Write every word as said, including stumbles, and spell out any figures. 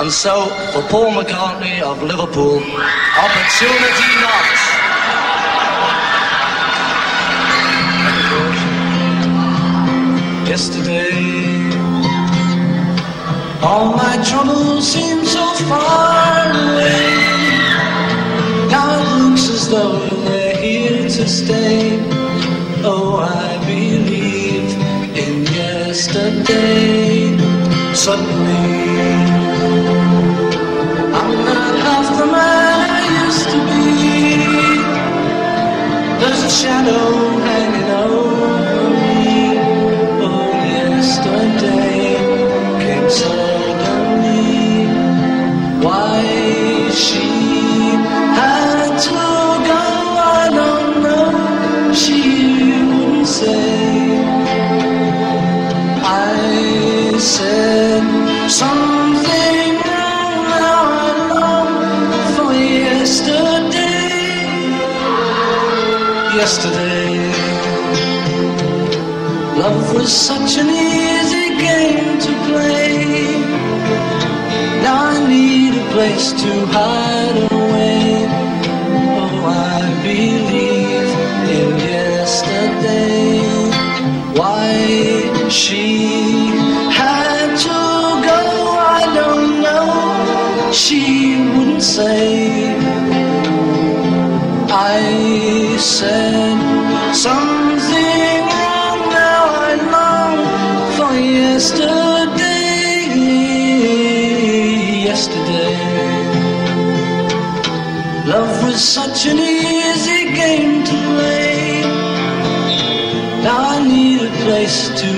And so, for Paul McCartney of Liverpool, opportunity knocks. Yesterday, all my troubles seem so far away. Now it looks as though they're here to stay. Oh, I believe in yesterday. Suddenly, I'm not half the man I used to be. There's a shadow hanging over me. Oh, yesterday came suddenly. Why she had to go, I don't know. She wouldn't say. I said something wrong. Now I long for yesterday. Yesterday, love was such an easy game to play. Now I need a place to hide away. Oh, I believe in yesterday. Why she had to go, I don't know. She wouldn't say. I said something wrong. Now I long for yesterday. Yesterday, love was such an easy game to play. Now I need a place to